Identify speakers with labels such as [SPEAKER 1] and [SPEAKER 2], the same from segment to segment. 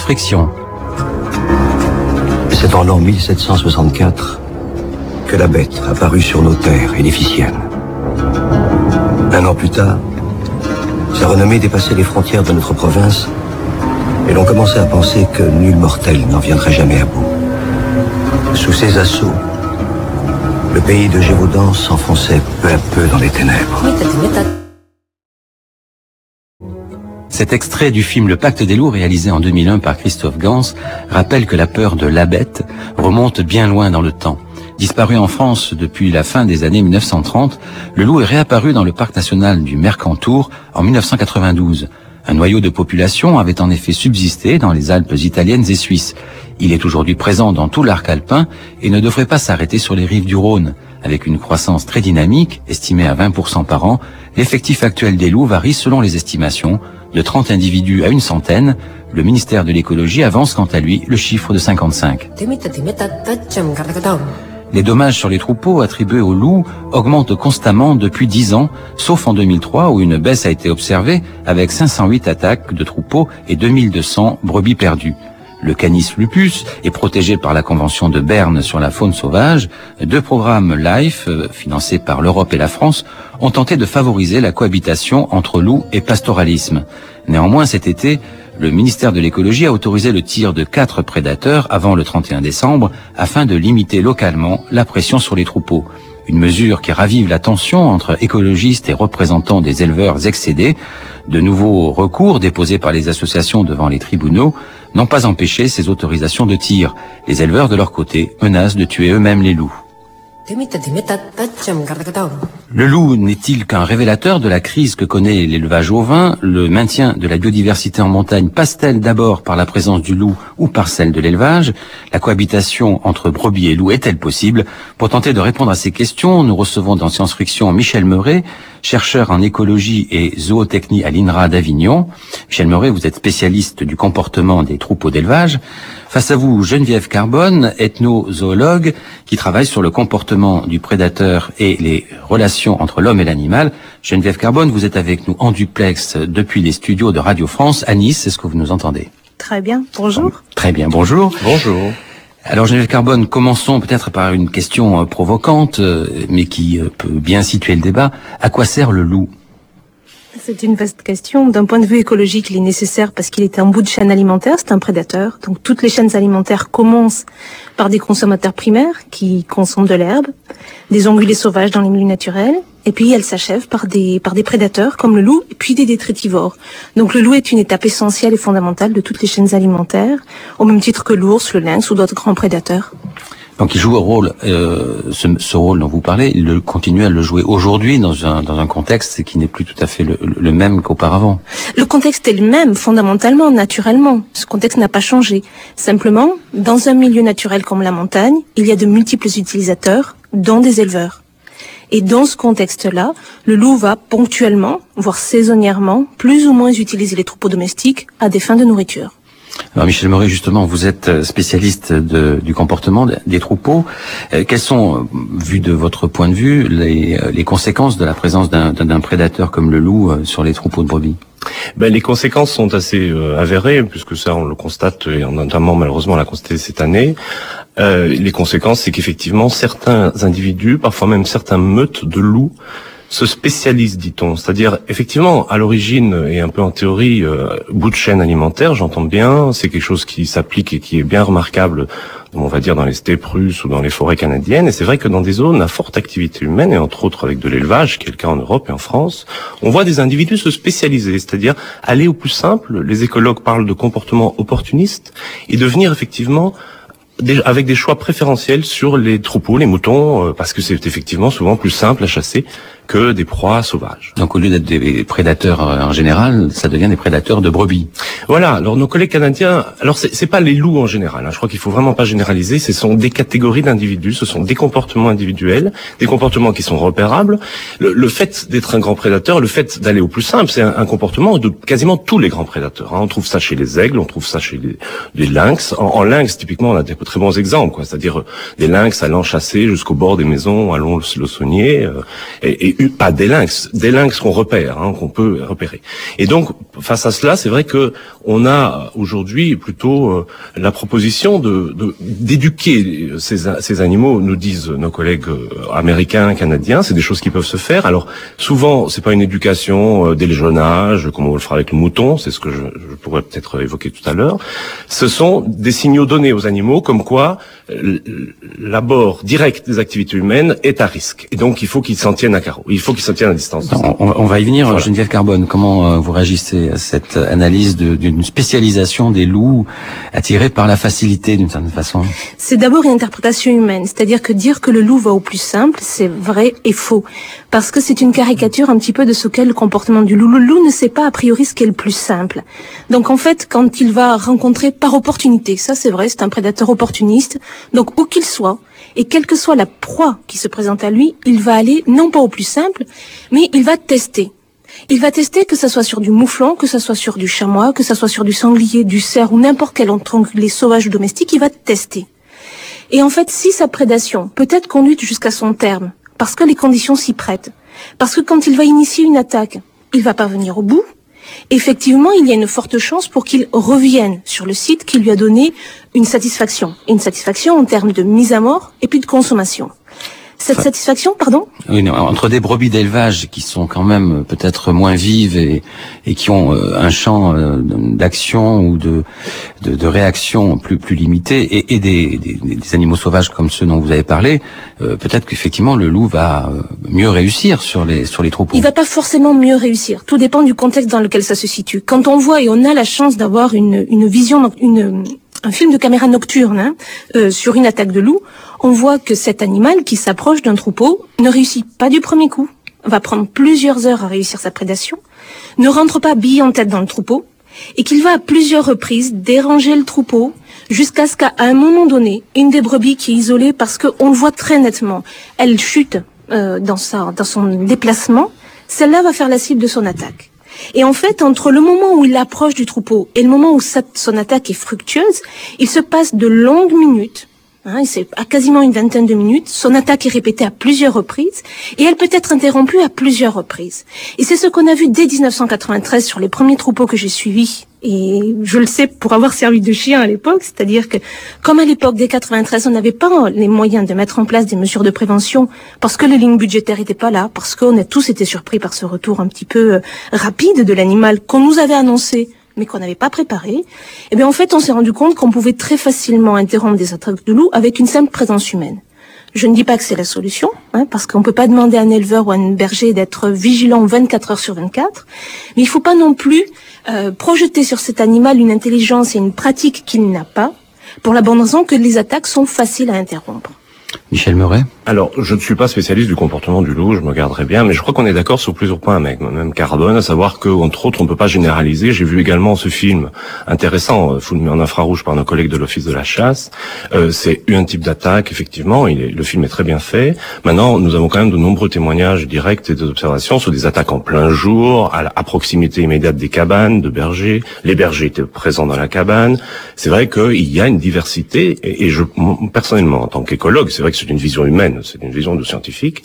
[SPEAKER 1] Friction.
[SPEAKER 2] C'est en l'an 1764 que la bête apparut sur nos terres et les Ficiennes. Un an plus tard, sa renommée dépassait les frontières de notre province et l'on commençait à penser que nul mortel n'en viendrait jamais à bout. Sous ses assauts, le pays de Gévaudan s'enfonçait peu à peu dans les ténèbres.
[SPEAKER 1] Cet extrait du film Le Pacte des loups, réalisé en 2001 par Christophe Gans, rappelle que la peur de la bête remonte bien loin dans le temps. Disparu en France depuis la fin des années 1930, le loup est réapparu dans le parc national du Mercantour en 1992. Un noyau de population avait en effet subsisté dans les Alpes italiennes et suisses. Il est aujourd'hui présent dans tout l'arc alpin et ne devrait pas s'arrêter sur les rives du Rhône. Avec une croissance très dynamique, estimée à 20% par an, l'effectif actuel des loups varie selon les estimations, de 30 individus à une centaine. Le ministère de l'écologie avance quant à lui le chiffre de 55. Les dommages sur les troupeaux attribués aux loups augmentent constamment depuis 10 ans, sauf en 2003 où une baisse a été observée avec 508 attaques de troupeaux et 2200 brebis perdues. Le Canis lupus est protégé par la Convention de Berne sur la faune sauvage. 2 programmes LIFE, financés par l'Europe et la France, ont tenté de favoriser la cohabitation entre loups et pastoralisme. Néanmoins, cet été, le ministère de l'écologie a autorisé le tir de 4 prédateurs avant le 31 décembre afin de limiter localement la pression sur les troupeaux. Une mesure qui ravive la tension entre écologistes et représentants des éleveurs excédés. De nouveaux recours déposés par les associations devant les tribunaux n'ont pas empêché ces autorisations de tir. Les éleveurs, de leur côté, menacent de tuer eux-mêmes les loups. Le loup n'est-il qu'un révélateur de la crise que connaît l'élevage ovin? Le maintien de la biodiversité en montagne passe-t-elle d'abord par la présence du loup ou par celle de l'élevage? La cohabitation entre brebis et loup est-elle possible? Pour tenter de répondre à ces questions, nous recevons dans Science Friction Michel Meuret, chercheur en écologie et zootechnie à l'INRA d'Avignon. Michel Meuret, vous êtes spécialiste du comportement des troupeaux d'élevage. Face à vous, Geneviève Carbone, ethnozoologue, qui travaille sur le comportement du prédateur et les relations entre l'homme et l'animal. Geneviève Carbone, vous êtes avec nous en duplex depuis les studios de Radio France à Nice. Est-ce que vous nous entendez?
[SPEAKER 3] Très bien, bonjour.
[SPEAKER 1] Très bien, bonjour.
[SPEAKER 4] Bonjour.
[SPEAKER 1] Alors Geneviève Carbone, commençons peut-être par une question provocante, mais qui peut bien situer le débat. À quoi sert le loup?
[SPEAKER 3] C'est une vaste question. D'un point de vue écologique, il est nécessaire parce qu'il est un bout de chaîne alimentaire, c'est un prédateur. Donc toutes les chaînes alimentaires commencent par des consommateurs primaires qui consomment de l'herbe, des ongulés sauvages dans les milieux naturels, et puis elles s'achèvent par des prédateurs comme le loup, et puis des détritivores. Donc le loup est une étape essentielle et fondamentale de toutes les chaînes alimentaires, au même titre que l'ours, le lynx ou d'autres grands prédateurs.
[SPEAKER 1] Donc il joue un rôle, ce rôle dont vous parlez, il continue à le jouer aujourd'hui dans un contexte qui n'est plus tout à fait le même qu'auparavant.
[SPEAKER 3] Le contexte est le même, fondamentalement, naturellement. Ce contexte n'a pas changé. Simplement, dans un milieu naturel comme la montagne, il y a de multiples utilisateurs, dont des éleveurs. Et dans ce contexte-là, le loup va ponctuellement, voire saisonnièrement, plus ou moins utiliser les troupeaux domestiques à des fins de nourriture.
[SPEAKER 1] Alors Michel Meuret, justement, vous êtes spécialiste du comportement des troupeaux. Quelles sont, vu de votre point de vue, les conséquences de la présence d'un prédateur comme le loup sur les troupeaux de brebis?
[SPEAKER 4] Les conséquences sont assez avérées, puisque ça on le constate, et notamment malheureusement on l'a constaté cette année. Les conséquences, c'est qu'effectivement certains individus, parfois même certains meutes de loups, se spécialise, dit-on. C'est-à-dire, effectivement, à l'origine et un peu en théorie, bout de chaîne alimentaire, j'entends bien, c'est quelque chose qui s'applique et qui est bien remarquable, on va dire, dans les steppes russes ou dans les forêts canadiennes. Et c'est vrai que dans des zones à forte activité humaine, et entre autres avec de l'élevage, qui est le cas en Europe et en France, on voit des individus se spécialiser, c'est-à-dire aller au plus simple. Les écologues parlent de comportement opportuniste et devenir effectivement avec des choix préférentiels sur les troupeaux, les moutons, parce que c'est effectivement souvent plus simple à chasser que des proies sauvages.
[SPEAKER 1] Donc au lieu d'être des prédateurs en général, ça devient des prédateurs de brebis.
[SPEAKER 4] Voilà, alors nos collègues canadiens, alors c'est pas les loups en général, je crois qu'il faut vraiment pas généraliser, ce sont des catégories d'individus, ce sont des comportements individuels, des comportements qui sont repérables. Le fait d'être un grand prédateur, le fait d'aller au plus simple, c'est un comportement de quasiment tous les grands prédateurs. On trouve ça chez les aigles, on trouve ça chez les lynx. En lynx, typiquement, on a des très bons exemples, c'est-à-dire des lynx allant chasser jusqu'au bord des maisons, allant le saunier, et pas des lynx qu'on repère, qu'on peut repérer. Et donc, face à cela, c'est vrai que on a aujourd'hui plutôt la proposition d'éduquer ces animaux, nous disent nos collègues américains, canadiens. C'est des choses qui peuvent se faire. Alors souvent, c'est pas une éducation dès le jeune âge, comme on le fera avec le mouton. C'est ce que je pourrais peut-être évoquer tout à l'heure. Ce sont des signaux donnés aux animaux, comme quoi l'abord direct des activités humaines est à risque. Et donc, il faut qu'ils s'en tiennent à carreau. Il faut qu'ils s'en tiennent à distance.
[SPEAKER 1] On va y venir. Voilà. Geneviève Carbone, comment vous réagissez à cette analyse d'une spécialisation des loups attirés par la facilité d'une certaine façon?
[SPEAKER 3] C'est d'abord une interprétation humaine. C'est-à-dire que dire que le loup va au plus simple, c'est vrai et faux. Parce que c'est une caricature un petit peu de ce qu'est le comportement du loup. Le loup ne sait pas a priori ce qu'est le plus simple. Donc en fait, quand il va rencontrer par opportunité, ça c'est vrai, c'est un prédateur opportuniste, donc où qu'il soit, et quelle que soit la proie qui se présente à lui, il va aller non pas au plus simple, mais il va tester. Il va tester que ça soit sur du mouflon, que ça soit sur du chamois, que ça soit sur du sanglier, du cerf ou n'importe quel autre ongulé sauvage ou domestique, il va tester. Et en fait, si sa prédation peut être conduite jusqu'à son terme, parce que les conditions s'y prêtent, parce que quand il va initier une attaque, il va pas venir au bout, effectivement, il y a une forte chance pour qu'il revienne sur le site qui lui a donné une satisfaction en termes de mise à mort et puis de consommation. Cette satisfaction, pardon?
[SPEAKER 1] Oui, entre des brebis d'élevage qui sont quand même peut-être moins vives et qui ont un champ d'action ou de réaction plus limité et des animaux sauvages comme ceux dont vous avez parlé, peut-être qu'effectivement le loup va mieux réussir sur les troupeaux.
[SPEAKER 3] Il va pas forcément mieux réussir. Tout dépend du contexte dans lequel ça se situe. Quand on voit et on a la chance d'avoir une vision, un film de caméra nocturne sur une attaque de loup, on voit que cet animal qui s'approche d'un troupeau ne réussit pas du premier coup, va prendre plusieurs heures à réussir sa prédation, ne rentre pas bille en tête dans le troupeau, et qu'il va à plusieurs reprises déranger le troupeau jusqu'à ce qu'à un moment donné, une des brebis qui est isolée parce qu'on le voit très nettement, elle chute dans son déplacement, celle-là va faire la cible de son attaque. Et en fait, entre le moment où il approche du troupeau et le moment où son attaque est fructueuse, il se passe de longues minutes. C'est à quasiment une vingtaine de minutes. Son attaque est répétée à plusieurs reprises et elle peut être interrompue à plusieurs reprises. Et c'est ce qu'on a vu dès 1993 sur les premiers troupeaux que j'ai suivis. Et je le sais pour avoir servi de chien à l'époque, c'est-à-dire que comme à l'époque dès 93, on n'avait pas les moyens de mettre en place des mesures de prévention parce que les lignes budgétaires n'étaient pas là, parce qu'on a tous été surpris par ce retour un petit peu rapide de l'animal qu'on nous avait annoncé mais qu'on n'avait pas préparé, eh bien en fait on s'est rendu compte qu'on pouvait très facilement interrompre des attaques de loups avec une simple présence humaine. Je ne dis pas que c'est la solution, parce qu'on peut pas demander à un éleveur ou à un berger d'être vigilant 24 heures sur 24, mais il faut pas non plus projeter sur cet animal une intelligence et une pratique qu'il n'a pas, pour la bonne raison que les attaques sont faciles à interrompre.
[SPEAKER 1] Michel Meuret.
[SPEAKER 4] Alors, je ne suis pas spécialiste du comportement du loup, je me garderai bien, mais je crois qu'on est d'accord sur plusieurs points avec même Carbone, à savoir que, entre autres, on ne peut pas généraliser. J'ai vu également ce film intéressant, filmé en infrarouge par nos collègues de l'Office de la chasse. C'est un type d'attaque, effectivement, le film est très bien fait. Maintenant, nous avons quand même de nombreux témoignages directs et des observations sur des attaques en plein jour, à proximité immédiate des cabanes, de bergers. Les bergers étaient présents dans la cabane. C'est vrai qu'il y a une diversité, et personnellement, en tant qu'écologue, c'est vrai que c'est une vision humaine, c'est une vision de scientifique,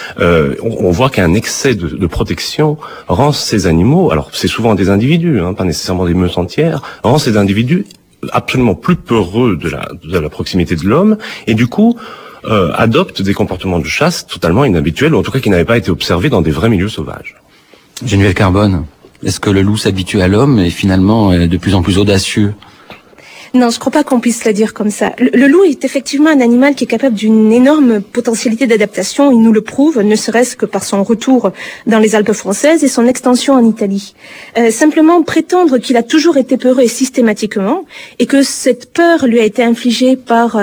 [SPEAKER 4] on voit qu'un excès de protection rend ces animaux, alors c'est souvent des individus, pas nécessairement des meutes entières, rend ces individus absolument plus peureux de la proximité de l'homme, et du coup adoptent des comportements de chasse totalement inhabituels, ou en tout cas qui n'avaient pas été observés dans des vrais milieux sauvages.
[SPEAKER 1] Geneviève Carbone, est-ce que le loup s'habitue à l'homme et finalement est de plus en plus audacieux ?
[SPEAKER 3] Non, je crois pas qu'on puisse le dire comme ça. Le loup est effectivement un animal qui est capable d'une énorme potentialité d'adaptation. Il nous le prouve, ne serait-ce que par son retour dans les Alpes françaises et son extension en Italie. Simplement, prétendre qu'il a toujours été peureux et systématiquement, et que cette peur lui a été infligée par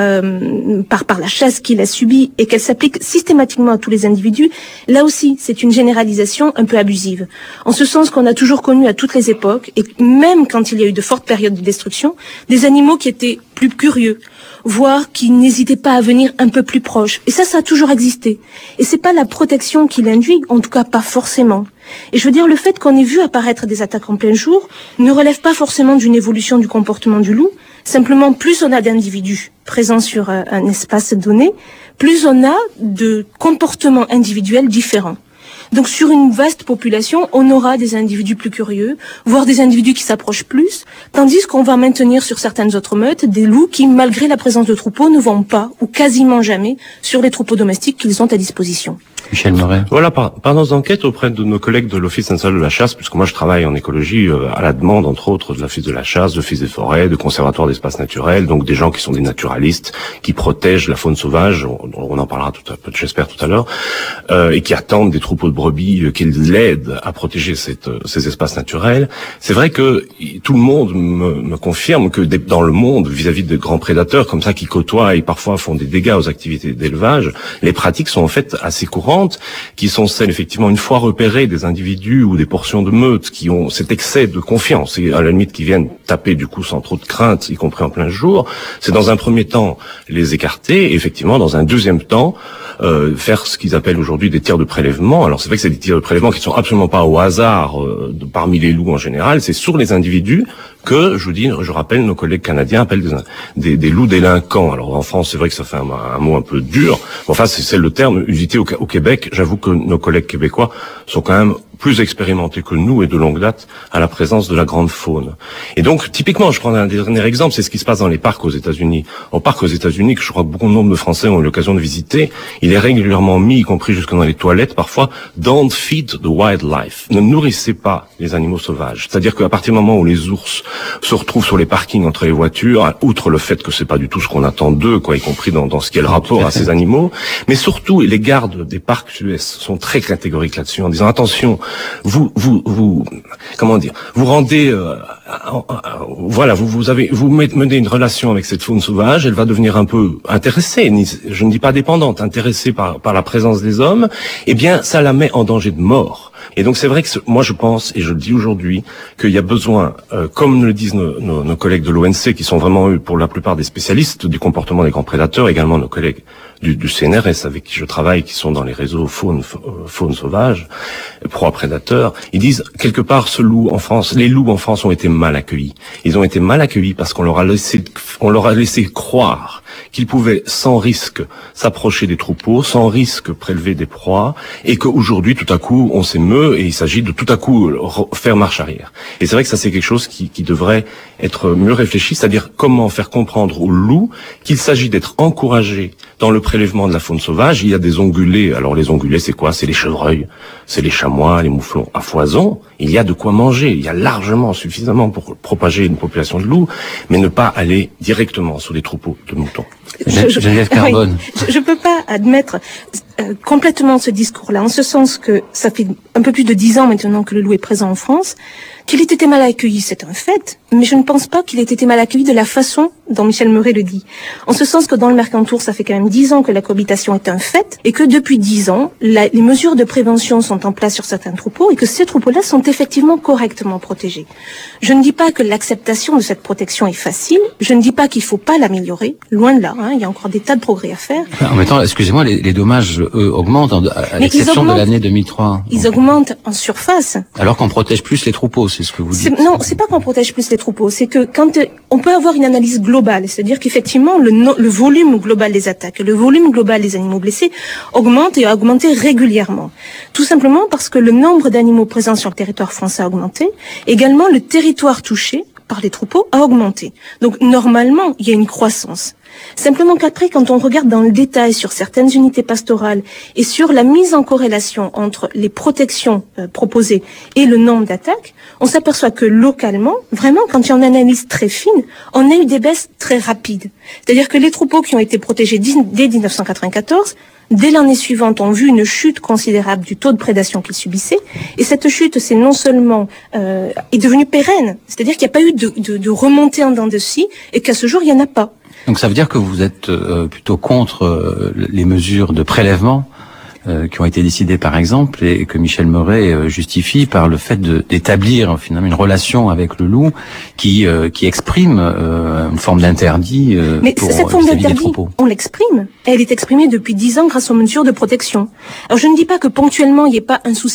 [SPEAKER 3] la chasse qu'il a subie et qu'elle s'applique systématiquement à tous les individus, là aussi, c'est une généralisation un peu abusive. En ce sens qu'on a toujours connu à toutes les époques, et même quand il y a eu de fortes périodes de destruction, des animaux qui étaient plus curieux, voire qui n'hésitaient pas à venir un peu plus proche. Et ça a toujours existé. Et c'est pas la protection qui l'induit, en tout cas pas forcément. Et je veux dire, le fait qu'on ait vu apparaître des attaques en plein jour ne relève pas forcément d'une évolution du comportement du loup. Simplement, plus on a d'individus présents sur un espace donné, plus on a de comportements individuels différents. Donc sur une vaste population, on aura des individus plus curieux, voire des individus qui s'approchent plus, tandis qu'on va maintenir sur certaines autres meutes des loups qui, malgré la présence de troupeaux, ne vont pas, ou quasiment jamais, sur les troupeaux domestiques qu'ils ont à disposition.
[SPEAKER 1] Michel Meuret.
[SPEAKER 4] Voilà, par nos enquêtes auprès de nos collègues de l'Office national de la chasse, puisque moi je travaille en écologie à la demande, entre autres, de l'Office de la chasse, de l'Office des forêts, de conservatoires d'espaces naturels, donc des gens qui sont des naturalistes, qui protègent la faune sauvage, on en parlera j'espère tout à l'heure, et qui attendent des troupeaux de brebis qu'ils l'aident à protéger ces espaces naturels. C'est vrai que tout le monde me confirme que dans le monde, vis-à-vis de grands prédateurs comme ça qui côtoient et parfois font des dégâts aux activités d'élevage, les pratiques sont en fait assez courantes, qui sont celles, effectivement, une fois repérées, des individus ou des portions de meutes qui ont cet excès de confiance et à la limite qui viennent taper du coup sans trop de crainte, y compris en plein jour. C'est dans un premier temps les écarter, et effectivement dans un deuxième temps faire ce qu'ils appellent aujourd'hui des tirs de prélèvement. Alors c'est vrai que c'est des tirs de prélèvement qui ne sont absolument pas au hasard parmi les loups en général, c'est sur les individus que, je rappelle, nos collègues canadiens appellent des loups délinquants. Alors en France, c'est vrai que ça fait un mot un peu dur. Enfin, c'est le terme usité au Québec. J'avoue que nos collègues québécois sont quand même plus expérimentés que nous et de longue date à la présence de la grande faune. Et donc, typiquement, je prends un dernier exemple, c'est ce qui se passe dans les parcs aux États-Unis. Au parc aux États-Unis, que je crois que beaucoup de nombre de Français ont eu l'occasion de visiter, il est régulièrement mis, y compris jusque dans les toilettes parfois, don't feed the wildlife. Ne nourrissez pas les animaux sauvages. C'est-à-dire qu'à partir du moment où les ours se retrouvent sur les parkings entre les voitures, outre le fait que c'est pas du tout ce qu'on attend d'eux, quoi, y compris dans ce qui est le rapport à ces animaux, mais surtout, les gardes des parcs sud-est sont très catégoriques là-dessus, en disant attention, vous rendez, vous menez une relation avec cette faune sauvage, elle va devenir un peu intéressée, je ne dis pas dépendante, intéressée par la présence des hommes, eh bien, ça la met en danger de mort. Et donc c'est vrai que moi je pense, et je le dis aujourd'hui, qu'il y a besoin, comme le disent nos collègues de l'ONC, qui sont vraiment eux, pour la plupart des spécialistes du comportement des grands prédateurs, également nos collègues du CNRS avec qui je travaille, qui sont dans les réseaux faune sauvage, proie prédateur, ils disent quelque part les loups en France ont été mal accueillis. Ils ont été mal accueillis parce qu'on leur a laissé croire qu'ils pouvaient sans risque s'approcher des troupeaux, sans risque prélever des proies, et qu'aujourd'hui tout à coup on s'émeut et il s'agit de tout à coup faire marche arrière. Et c'est vrai que ça c'est quelque chose qui devrait être mieux réfléchi, c'est-à-dire comment faire comprendre aux loups qu'il s'agit d'être encouragés dans le prélèvement de la faune sauvage. Il y a des ongulés. Alors les ongulés, c'est quoi? C'est les chevreuils, c'est les chamois, les mouflons à foison. Il y a de quoi manger. Il y a largement suffisamment pour propager une population de loups, mais ne pas aller directement sur des troupeaux de moutons.
[SPEAKER 1] Geneviève Carbone.
[SPEAKER 3] Oui, je peux pas admettre complètement ce discours-là, en ce sens que ça fait un peu plus de 10 ans maintenant que le loup est présent en France. Qu'il ait été mal accueilli, c'est un fait, mais je ne pense pas qu'il ait été mal accueilli de la façon dont Michel Meuret le dit. En ce sens que dans le Mercantour, ça fait quand même 10 ans que la cohabitation est un fait, et que depuis 10 ans, les mesures de prévention sont en place sur certains troupeaux, et que ces troupeaux-là sont effectivement correctement protégés. Je ne dis pas que l'acceptation de cette protection est facile, je ne dis pas qu'il ne faut pas l'améliorer, loin de là, il y a encore des tas de progrès à faire.
[SPEAKER 1] En même temps, excusez-moi, les dommages, eux, augmentent, à l'exception de l'année 2003.
[SPEAKER 3] Ils augmentent en surface.
[SPEAKER 1] Alors qu'on protège plus les troupeaux, c'est ce que vous dites.
[SPEAKER 3] Non, c'est pas qu'on protège plus les troupeaux, c'est que quand on peut avoir une analyse globale, c'est-à-dire qu'effectivement le volume global des attaques, le volume global des animaux blessés augmente et a augmenté régulièrement. Tout simplement parce que le nombre d'animaux présents sur le territoire français a augmenté, également le territoire touché par les troupeaux a augmenté. Donc normalement, il y a une croissance. Simplement qu'après, quand on regarde dans le détail sur certaines unités pastorales et sur la mise en corrélation entre les protections proposées et le nombre d'attaques, on s'aperçoit que localement, vraiment, quand il y a une analyse très fine, on a eu des baisses très rapides. C'est-à-dire que les troupeaux qui ont été protégés dès 1994, dès l'année suivante, ont vu une chute considérable du taux de prédation qu'ils subissaient. Et cette chute, c'est non seulement est devenue pérenne, c'est-à-dire qu'il n'y a pas eu de remontée en dents de scie, et qu'à ce jour, il n'y en a pas.
[SPEAKER 1] Donc ça veut dire que vous êtes plutôt contre les mesures de prélèvement qui ont été décidées par exemple, et que Michel Meuret justifie par le fait d'établir finalement une relation avec le loup qui exprime une forme d'interdit pour
[SPEAKER 3] cette forme d'interdit, on l'exprime. Elle est exprimée depuis 10 ans grâce aux mesures de protection. Alors je ne dis pas que ponctuellement il n'y ait pas un souci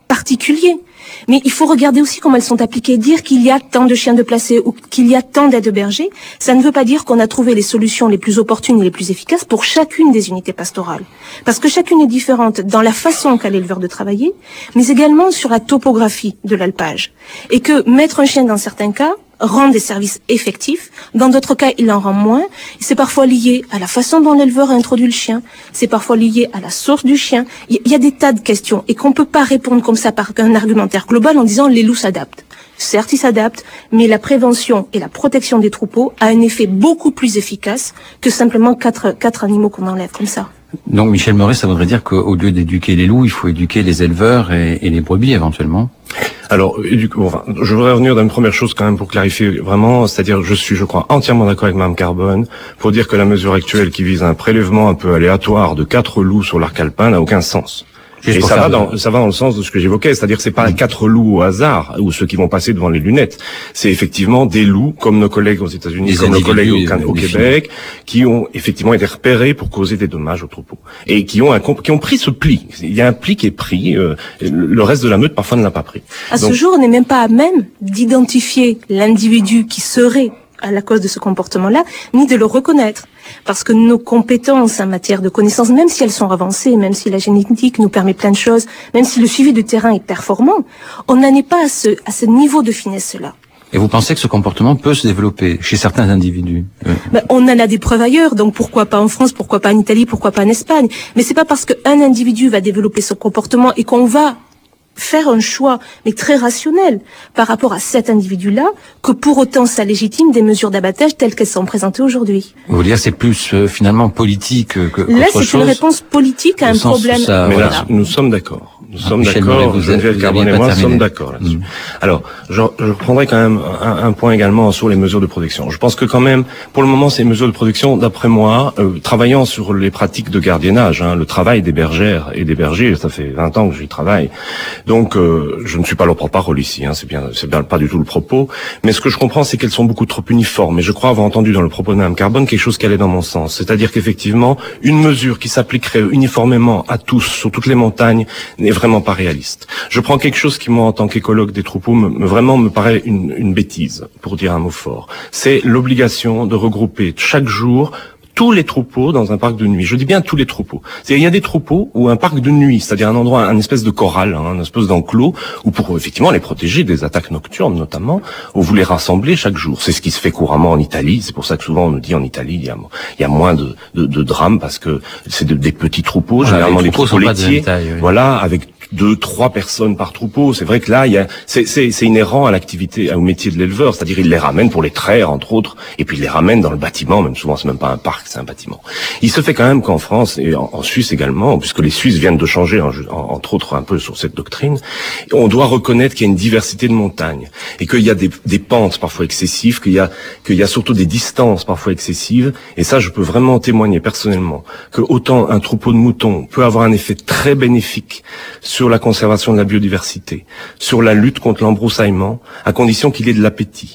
[SPEAKER 3] particulier. Mais il faut regarder aussi comment elles sont appliquées. Dire qu'il y a tant de chiens de placés ou qu'il y a tant d'aides bergers, ça ne veut pas dire qu'on a trouvé les solutions les plus opportunes et les plus efficaces pour chacune des unités pastorales. Parce que chacune est différente dans la façon qu'a l'éleveur de travailler, mais également sur la topographie de l'alpage. Et que mettre un chien dans certains cas rend des services effectifs, dans d'autres cas il en rend moins, c'est parfois lié à la façon dont l'éleveur a introduit le chien, c'est parfois lié à la source du chien, il y a des tas de questions, et qu'on peut pas répondre comme ça par un argumentaire global en disant les loups s'adaptent. Certes, ils s'adaptent, mais la prévention et la protection des troupeaux a un effet beaucoup plus efficace que simplement quatre animaux qu'on enlève comme ça.
[SPEAKER 1] Donc Michel Meuret, ça voudrait dire qu'au lieu d'éduquer les loups, il faut éduquer les éleveurs et les brebis éventuellement.
[SPEAKER 4] Alors, je voudrais revenir d'une première chose quand même pour clarifier vraiment, c'est-à-dire je crois entièrement d'accord avec Mme Carbone pour dire que la mesure actuelle qui vise un prélèvement un peu aléatoire de 4 loups sur l'arc alpin n'a aucun sens. Et ça va dans le sens de ce que j'évoquais, c'est-à-dire que c'est pas 4 loups au hasard ou ceux qui vont passer devant les lunettes. C'est effectivement des loups comme nos collègues aux États-Unis, comme nos collègues au Québec, qui ont effectivement été repérés pour causer des dommages aux troupeaux et qui ont pris ce pli. Il y a un pli qui est pris. Le reste de la meute parfois ne l'a pas pris.
[SPEAKER 3] Ce jour, on n'est même pas à même d'identifier l'individu qui serait à la cause de ce comportement-là, ni de le reconnaître. Parce que nos compétences en matière de connaissances, même si elles sont avancées, même si la génétique nous permet plein de choses, même si le suivi de terrain est performant, on n'en est pas à ce niveau de finesse-là.
[SPEAKER 1] Et vous pensez que ce comportement peut se développer chez certains individus?
[SPEAKER 3] On en a des preuves ailleurs, donc pourquoi pas en France, pourquoi pas en Italie, pourquoi pas en Espagne. Mais c'est pas parce qu'un individu va développer ce comportement et qu'on va faire un choix, mais très rationnel, par rapport à cet individu-là, que pour autant ça légitime des mesures d'abattage telles qu'elles sont présentées aujourd'hui.
[SPEAKER 1] Vous voulez dire c'est plus finalement politique que
[SPEAKER 3] là, c'est une réponse politique à un problème.
[SPEAKER 4] Mais là, nous sommes d'accord. Nous sommes d'accord, Geneviève Carbone et moi sommes d'accord là-dessus. Alors, je reprendrai quand même un point également sur les mesures de protection. Je pense que quand même, pour le moment, ces mesures de protection, d'après moi, travaillant sur les pratiques de gardiennage, le travail des bergères et des bergers, ça fait 20 ans que j'y travaille. Donc, je ne suis pas leur porte-parole ici, c'est bien pas du tout le propos. Mais ce que je comprends, c'est qu'elles sont beaucoup trop uniformes. Et je crois avoir entendu dans le propos de Mme Carbone quelque chose qui allait dans mon sens. C'est-à-dire qu'effectivement, une mesure qui s'appliquerait uniformément à tous, sur toutes les montagnes, n'est vraiment pas réaliste. Je prends quelque chose qui, moi, en tant qu'écologue des troupeaux, vraiment me paraît une bêtise, pour dire un mot fort. C'est l'obligation de regrouper chaque jour tous les troupeaux dans un parc de nuit. Je dis bien tous les troupeaux. Il y a des troupeaux ou un parc de nuit, c'est-à-dire un endroit, un espèce de corral, un espèce d'enclos, où pour effectivement les protéger des attaques nocturnes notamment, où vous les rassemblez chaque jour. C'est ce qui se fait couramment en Italie. C'est pour ça que souvent on nous dit en Italie il y a moins de drames parce que c'est des petits troupeaux, généralement les troupeaux laitiers. Voilà, avec 2-3 personnes par troupeau. C'est vrai que là, c'est inhérent à l'activité, au métier de l'éleveur, c'est-à-dire il les ramène pour les traire entre autres, et puis il les ramène dans le bâtiment. Même souvent c'est même pas un parc, c'est un bâtiment. Il se fait quand même qu'en France et en Suisse également, puisque les Suisses viennent de changer entre autres un peu sur cette doctrine, on doit reconnaître qu'il y a une diversité de montagnes et qu'il y a des pentes parfois excessives, qu'il y a surtout des distances parfois excessives. Et ça, je peux vraiment témoigner personnellement que autant un troupeau de moutons peut avoir un effet très bénéfique sur la conservation de la biodiversité, sur la lutte contre l'embroussaillement, à condition qu'il ait de l'appétit,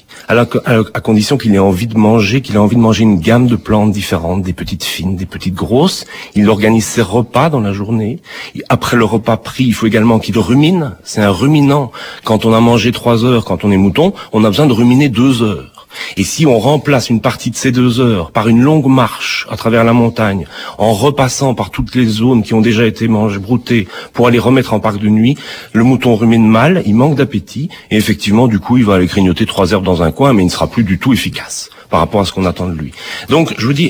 [SPEAKER 4] à condition qu'il ait envie de manger, une gamme de plantes différentes, des petites fines, des petites grosses. Il organise ses repas dans la journée. Après le repas pris, il faut également qu'il rumine. C'est un ruminant. Quand on a mangé 3 heures, quand on est mouton, on a besoin de ruminer 2 heures. Et si on remplace une partie de ces 2 heures par une longue marche à travers la montagne, en repassant par toutes les zones qui ont déjà été broutées pour aller remettre en parc de nuit, le mouton rumine mal, il manque d'appétit, et effectivement, du coup, il va aller grignoter 3 herbes dans un coin, mais il ne sera plus du tout efficace par rapport à ce qu'on attend de lui. Donc, je vous dis,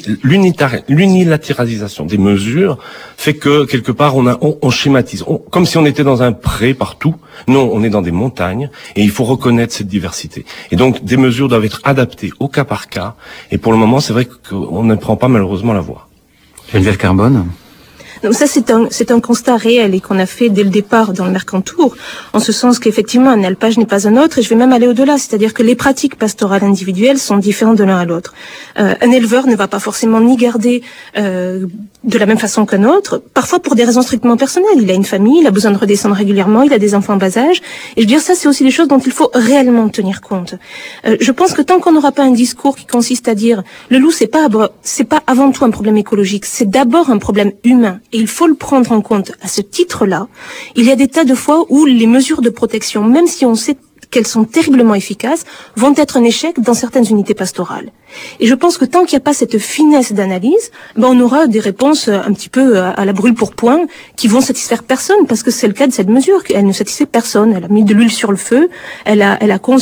[SPEAKER 4] l'unilatéralisation des mesures fait que, quelque part, on schématise. Comme si on était dans un pré partout. Non, on est dans des montagnes, et il faut reconnaître cette diversité. Et donc, des mesures doivent être adaptées au cas par cas, et pour le moment, c'est vrai qu'on ne prend pas malheureusement la voie.
[SPEAKER 1] Geneviève Carbone?
[SPEAKER 3] Donc ça, c'est un constat réel et qu'on a fait dès le départ dans le Mercantour, en ce sens qu'effectivement, un alpage n'est pas un autre, et je vais même aller au-delà, c'est-à-dire que les pratiques pastorales individuelles sont différentes de l'un à l'autre. Un éleveur ne va pas forcément ni garder de la même façon qu'un autre, parfois pour des raisons strictement personnelles. Il a une famille, il a besoin de redescendre régulièrement, il a des enfants en bas âge, et je veux dire, ça, c'est aussi des choses dont il faut réellement tenir compte. Je pense que tant qu'on n'aura pas un discours qui consiste à dire le loup, c'est pas avant tout un problème écologique, c'est d'abord un problème humain. et il faut le prendre en compte à ce titre-là, il y a des tas de fois où les mesures de protection, même si on sait qu'elles sont terriblement efficaces, vont être un échec dans certaines unités pastorales. Et je pense que tant qu'il n'y a pas cette finesse d'analyse, on aura des réponses un petit peu à la brûle pour point qui vont satisfaire personne, parce que c'est le cas de cette mesure. Elle ne satisfait personne. Elle a mis de l'huile sur le feu. Elle a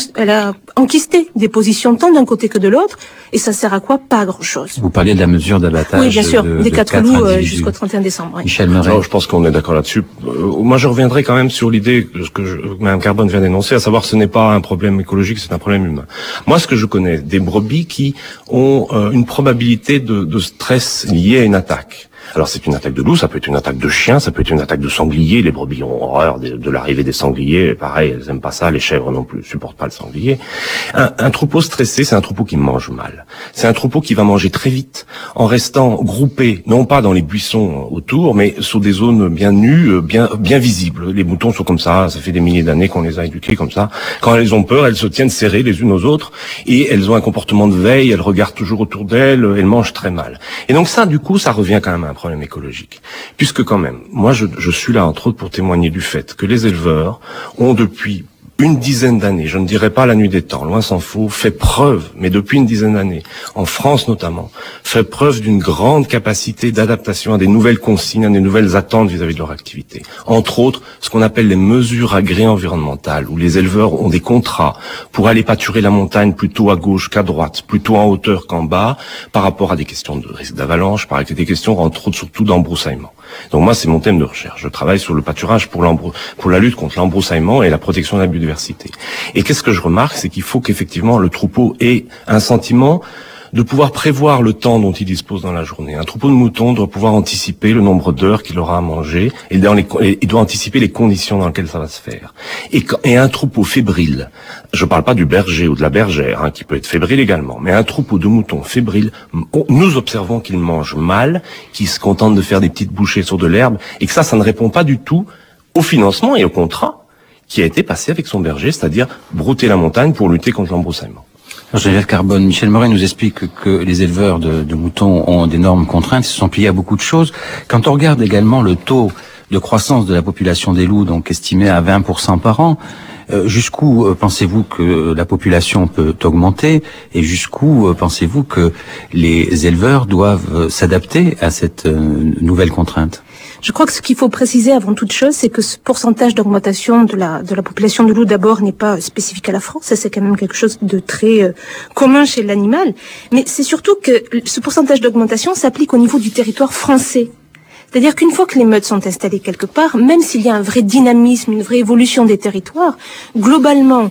[SPEAKER 3] enquisté des positions tant d'un côté que de l'autre. Et ça sert à quoi? Pas à grand chose.
[SPEAKER 1] Vous parliez de la mesure d'abattage.
[SPEAKER 3] Oui, bien sûr. Des 4 loups jusqu'au 31 décembre. Oui.
[SPEAKER 1] Michel Meuret.
[SPEAKER 4] Non, je pense qu'on est d'accord là-dessus. Moi, je reviendrai quand même sur l'idée que Mme Carbone vient d'énoncer, à savoir que ce n'est pas un problème écologique, c'est un problème humain. Moi, ce que je connais, des brebis qui ont une probabilité de stress liée à une attaque. Alors c'est une attaque de loup, ça peut être une attaque de chien, ça peut être une attaque de sanglier. Les brebis ont horreur de l'arrivée des sangliers. Pareil, elles aiment pas ça. Les chèvres non plus supportent pas le sanglier. Un troupeau stressé, c'est un troupeau qui mange mal. C'est un troupeau qui va manger très vite en restant groupé, non pas dans les buissons autour, mais sur des zones bien nues, bien visibles. Les moutons sont comme ça fait des milliers d'années qu'on les a éduqués comme ça. Quand elles ont peur, elles se tiennent serrées les unes aux autres et elles ont un comportement de veille. Elles regardent toujours autour d'elles. Elles mangent très mal. Et donc ça, du coup, ça revient quand même à un problème écologique. Puisque quand même, moi je suis là entre autres pour témoigner du fait que les éleveurs ont depuis une dizaine d'années, je ne dirais pas la nuit des temps, loin s'en faut, fait preuve, mais depuis une dizaine d'années, en France notamment, fait preuve d'une grande capacité d'adaptation à des nouvelles consignes, à des nouvelles attentes vis-à-vis de leur activité. Entre autres, ce qu'on appelle les mesures agri-environnementales, où les éleveurs ont des contrats pour aller pâturer la montagne plutôt à gauche qu'à droite, plutôt en hauteur qu'en bas, par rapport à des questions de risque d'avalanche, par rapport à des questions entre autres surtout d'embroussaillement. Donc moi, c'est mon thème de recherche. Je travaille sur le pâturage pour la lutte contre l'embroussaillement et la protection de la biodiversité. Et qu'est-ce que je remarque, c'est qu'il faut qu'effectivement le troupeau ait un sentiment de pouvoir prévoir le temps dont il dispose dans la journée. Un troupeau de moutons doit pouvoir anticiper le nombre d'heures qu'il aura à manger et il doit anticiper les conditions dans lesquelles ça va se faire. Et un troupeau fébrile, je parle pas du berger ou de la bergère, qui peut être fébrile également, mais un troupeau de moutons fébriles, nous observons qu'ils mangent mal, qu'ils se contentent de faire des petites bouchées sur de l'herbe, et que ça ne répond pas du tout au financement et au contrat qui a été passé avec son berger, c'est-à-dire brouter la montagne pour lutter contre l'embroussaillement.
[SPEAKER 1] Geneviève Carbone, Michel Meuret nous explique que les éleveurs de moutons ont d'énormes contraintes, ils se sont pliés à beaucoup de choses. Quand on regarde également le taux de croissance de la population des loups, donc estimé à 20% par an, jusqu'où pensez-vous que la population peut augmenter et jusqu'où pensez-vous que les éleveurs doivent s'adapter à cette nouvelle contrainte ?
[SPEAKER 3] Je crois que ce qu'il faut préciser avant toute chose, c'est que ce pourcentage d'augmentation de la population de loups d'abord n'est pas spécifique à la France, ça c'est quand même quelque chose de très commun chez l'animal, mais c'est surtout que ce pourcentage d'augmentation s'applique au niveau du territoire français. C'est-à-dire qu'une fois que les meutes sont installées quelque part, même s'il y a un vrai dynamisme, une vraie évolution des territoires, globalement,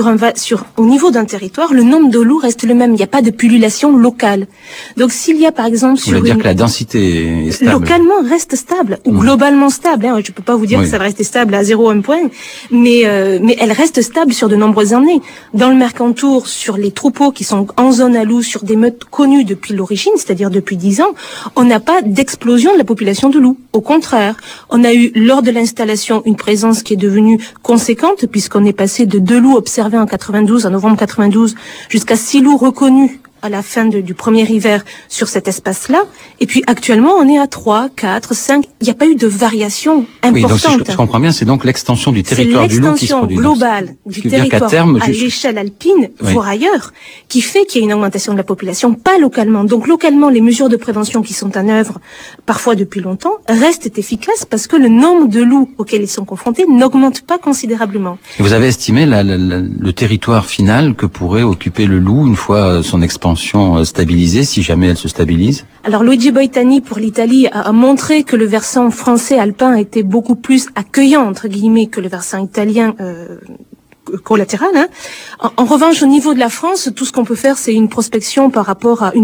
[SPEAKER 3] au niveau d'un territoire, le nombre de loups reste le même. Il n'y a pas de pullulation locale. Donc s'il y a par exemple
[SPEAKER 1] Vous voulez dire que la densité est stable.
[SPEAKER 3] Localement reste stable, ou globalement stable. Je peux pas vous dire que ça va rester stable à 0,1 point, mais elle reste stable sur de nombreuses années. Dans le Mercantour, sur les troupeaux qui sont en zone à loups, sur des meutes connues depuis l'origine, c'est-à-dire depuis 10 ans, on n'a pas d'explosion de la population de loups. Au contraire, on a eu lors de l'installation une présence qui est devenue conséquente puisqu'on est passé de 2 loups observés en novembre 92, jusqu'à 6 loups reconnus à la fin du premier hiver sur cet espace-là. Et puis actuellement, on est à 3, 4, 5. Il n'y a pas eu de variation importante.
[SPEAKER 1] Oui, donc si je comprends bien, c'est donc l'extension du territoire du loup qui se produit.
[SPEAKER 3] C'est l'extension globale du territoire à l'échelle alpine, voire ailleurs, qui fait qu'il y a une augmentation de la population, pas localement. Donc localement, les mesures de prévention qui sont en œuvre, parfois depuis longtemps, restent efficaces parce que le nombre de loups auxquels ils sont confrontés n'augmente pas considérablement.
[SPEAKER 1] Et vous avez estimé le territoire final que pourrait occuper le loup une fois son expansion stabilisée, si jamais elle se stabilise?
[SPEAKER 3] Alors Luigi Boitani pour l'Italie a montré que le versant français alpin était beaucoup plus accueillant entre guillemets que le versant italien collatéral. En revanche, au niveau de la France, tout ce qu'on peut faire, c'est une projection par rapport à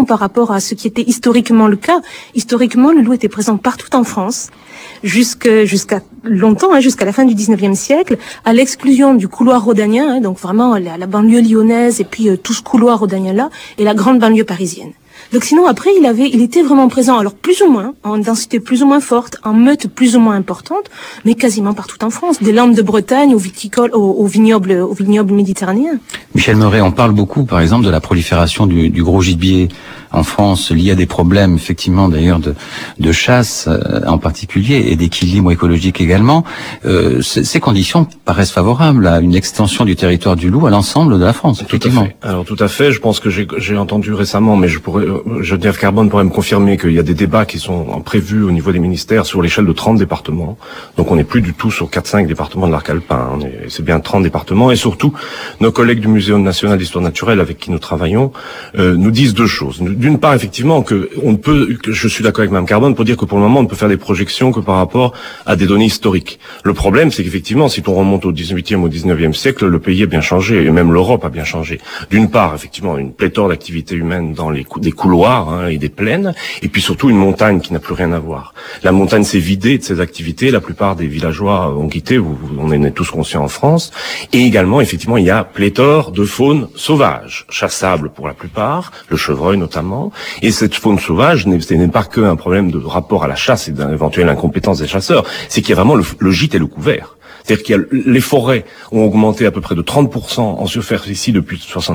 [SPEAKER 3] ce qui était historiquement le cas. Historiquement, le loup était présent partout en France, jusqu'à longtemps, jusqu'à la fin du 19e siècle, à l'exclusion du couloir rhodanien, donc vraiment la banlieue lyonnaise et puis tout ce couloir rhodanien-là, et la grande banlieue parisienne. Donc sinon, après, il était vraiment présent, alors plus ou moins, en densité plus ou moins forte, en meute plus ou moins importante, mais quasiment partout en France, des Landes de Bretagne au vignoble méditerranéen.
[SPEAKER 1] Michel Meuret, on parle beaucoup, par exemple, de la prolifération du gros gibier en France liés à des problèmes effectivement d'ailleurs de chasse en particulier et d'équilibre écologique également, ces conditions paraissent favorables à une extension du territoire du loup à l'ensemble de la France. Effectivement.
[SPEAKER 4] Tout à fait. Alors tout à fait. Je pense que j'ai entendu récemment, mais Geneviève Carbone pourrait me confirmer qu'il y a des débats qui sont prévus au niveau des ministères sur l'échelle de 30 départements. Donc on n'est plus du tout sur 4-5 départements de l'arc alpin. C'est bien 30 départements. Et surtout, nos collègues du Muséum national d'histoire naturelle avec qui nous travaillons nous disent deux choses. D'une part, effectivement, que je suis d'accord avec Mme Carbone pour dire que pour le moment, on ne peut faire des projections que par rapport à des données historiques. Le problème, c'est qu'effectivement, si on remonte au 18e, au 19e siècle, le pays a bien changé, et même l'Europe a bien changé. D'une part, effectivement, une pléthore d'activités humaines dans des couloirs et des plaines, et puis surtout une montagne qui n'a plus rien à voir. La montagne s'est vidée de ses activités, la plupart des villageois ont quitté, on en est tous conscients en France, et également, effectivement, il y a pléthore de faune sauvage, chassable pour la plupart, le chevreuil notamment, et cette faune sauvage n'est pas qu'un problème de rapport à la chasse et d'éventuelle incompétence des chasseurs, c'est qu'il y a vraiment le gîte et le couvert. C'est-à-dire que les forêts ont augmenté à peu près de 30% en superficie depuis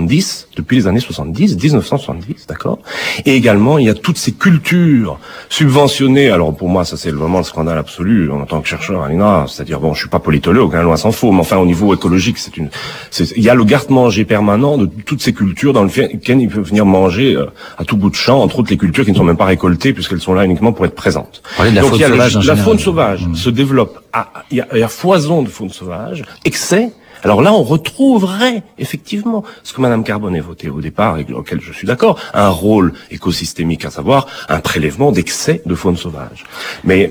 [SPEAKER 4] les années 70, 1970, d'accord. Et également, il y a toutes ces cultures subventionnées. Alors pour moi, ça c'est vraiment le scandale absolu en tant que chercheur à l'INRA. C'est-à-dire, bon, je suis pas politologue, loin s'en faut, mais enfin au niveau écologique, il y a le garde-manger permanent de toutes ces cultures dans lesquelles ils peuvent venir manger à tout bout de champ, entre autres les cultures qui ne sont même pas récoltées puisqu'elles sont là uniquement pour être présentes.
[SPEAKER 1] Donc il y a
[SPEAKER 4] la faune sauvage se développe. Il y a foison de faune sauvage, excès. Alors là, on retrouverait effectivement ce que Madame Carbone évoquait au départ et auquel je suis d'accord, un rôle écosystémique, à savoir un prélèvement d'excès de faune sauvage. Mais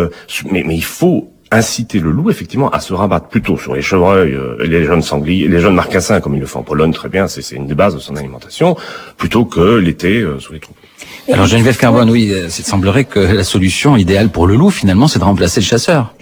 [SPEAKER 4] il faut inciter le loup effectivement à se rabattre plutôt sur les chevreuils, les jeunes sangliers, les jeunes marcassins comme il le fait en Pologne très bien, c'est une des bases de son alimentation, plutôt que l'été sur les troupeaux.
[SPEAKER 1] Alors Geneviève Carbone, oui, il semblerait que la solution idéale pour le loup finalement, c'est de remplacer le chasseur.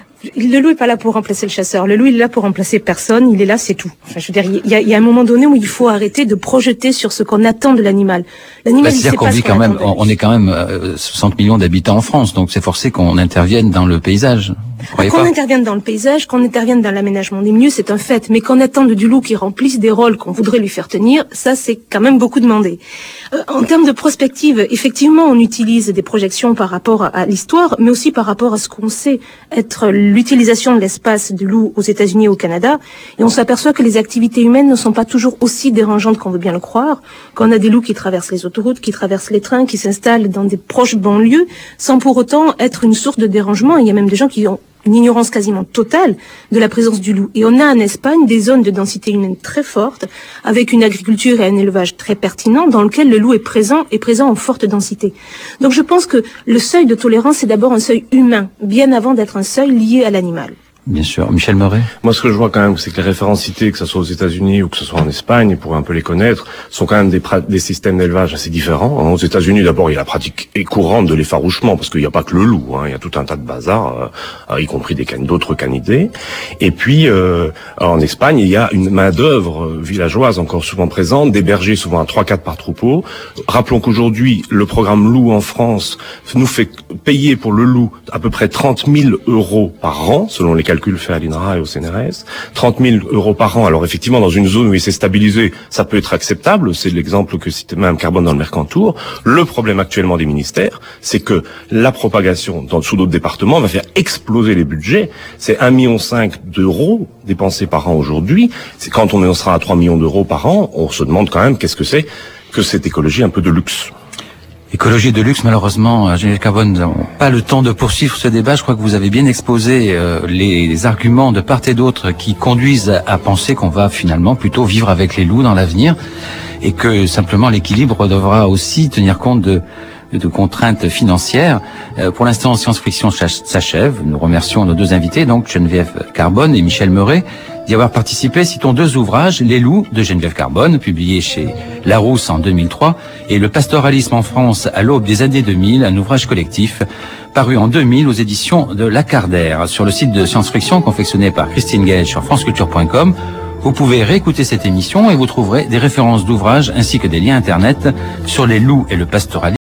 [SPEAKER 3] Le loup est pas là pour remplacer le chasseur. Le loup, il est là pour remplacer personne. Il est là, c'est tout. Enfin, je veux dire, il y a un moment donné où il faut arrêter de projeter sur ce qu'on attend de l'animal. L'animal,
[SPEAKER 1] c'est-à-dire qu'on vit quand même, on est quand même 60 millions d'habitants en France, donc c'est forcé qu'on intervienne dans le paysage.
[SPEAKER 3] Qu'on intervienne dans le paysage, qu'on intervienne dans l'aménagement des milieux, c'est un fait. Mais qu'on attende du loup qui remplisse des rôles qu'on voudrait lui faire tenir, ça, c'est quand même beaucoup demandé. En termes de prospective, effectivement, on utilise des projections par rapport à l'histoire, mais aussi par rapport à ce qu'on sait être l'utilisation de l'espace du loup aux États-Unis et au Canada. Et on s'aperçoit que les activités humaines ne sont pas toujours aussi dérangeantes qu'on veut bien le croire. Qu'on a des loups qui traversent les autoroutes, qui traversent les trains, qui s'installent dans des proches banlieues, sans pour autant être une source de dérangement. Il y a même des gens qui ont une ignorance quasiment totale de la présence du loup. Et on a en Espagne des zones de densité humaine très fortes, avec une agriculture et un élevage très pertinents, dans lequel le loup est présent en forte densité. Donc je pense que le seuil de tolérance, c'est d'abord un seuil humain, bien avant d'être un seuil lié à l'animal.
[SPEAKER 1] Bien sûr. Michel Meuret.
[SPEAKER 4] Moi, ce que je vois quand même, c'est que les références citées, que ce soit aux États-Unis ou que ce soit en Espagne, pour un peu les connaître, sont quand même des systèmes d'élevage assez différents. Aux États-Unis, d'abord, il y a la pratique courante de l'effarouchement, parce qu'il n'y a pas que le loup, il y a tout un tas de bazar, y compris d'autres canidés. Et puis, en Espagne, il y a une main-d'œuvre villageoise encore souvent présente, des bergers souvent à 3-4 par troupeau. Rappelons qu'aujourd'hui, le programme loup en France nous fait payer pour le loup à peu près 30 000 € par an, selon les calculs faits à l'INRA et au CNRS, 30 000 € par an. Alors effectivement, dans une zone où il s'est stabilisé, ça peut être acceptable. C'est l'exemple que citait Mme Carbone dans le Mercantour. Le problème actuellement des ministères, c'est que la propagation sous d'autres départements va faire exploser les budgets. C'est 1,5 million d'euros dépensés par an aujourd'hui. C'est quand on sera à 3 millions d'euros par an, on se demande quand même qu'est-ce que c'est que cette écologie un peu de luxe.
[SPEAKER 1] Écologie de luxe, malheureusement, Geneviève Carbone, nous n'avons pas le temps de poursuivre ce débat. Je crois que vous avez bien exposé les arguments de part et d'autre qui conduisent à penser qu'on va finalement plutôt vivre avec les loups dans l'avenir et que simplement l'équilibre devra aussi tenir compte de contraintes financières. Pour l'instant, Science Friction s'achève. Nous remercions nos deux invités, donc Geneviève Carbone et Michel Meuret, d'y avoir participé. Citons deux ouvrages, Les loups de Geneviève Carbone, publié chez Larousse en 2003, et Le pastoralisme en France à l'aube des années 2000, un ouvrage collectif paru en 2000 aux éditions de Lacardère. Sur le site de Science Friction, confectionné par Christine Gage sur franceculture.com, vous pouvez réécouter cette émission et vous trouverez des références d'ouvrages ainsi que des liens internet sur les loups et le pastoralisme.